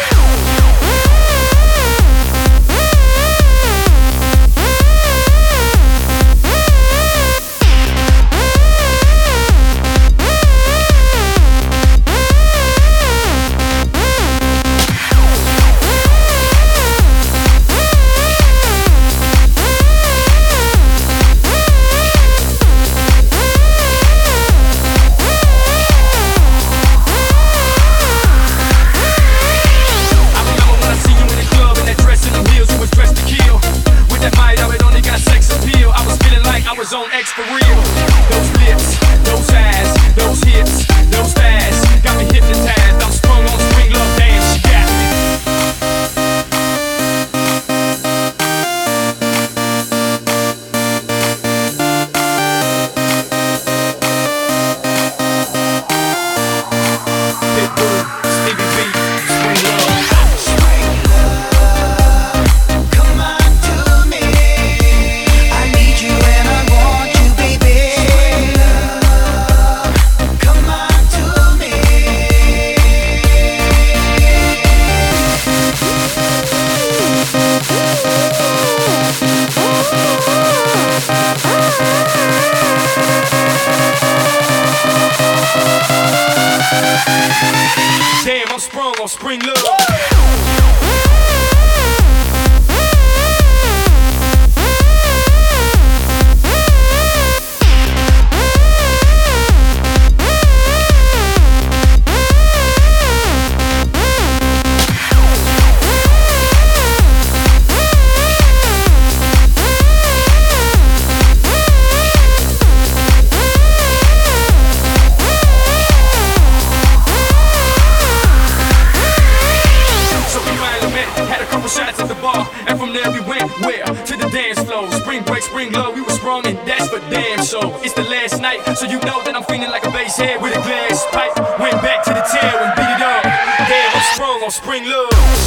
On X for real. Those lips, those eyes, those hips, those thighs got me hypnotized. I'm sprung on spring love, damn, she got me. Pitbull, Stevie B, spring love. Spring love, come on to me. I need you and I want you, baby. Spring love, come on to me. Damn, I'm sprung on spring love. Shots at the bar, and from there we went where? To the dance floor. Spring break, spring love, we were sprung, and that's for damn sure. It's the last night, so you know that I'm feeling like a bass head with a glass pipe. Went back to the tail and beat it up. Damn, I'm sprung on spring love.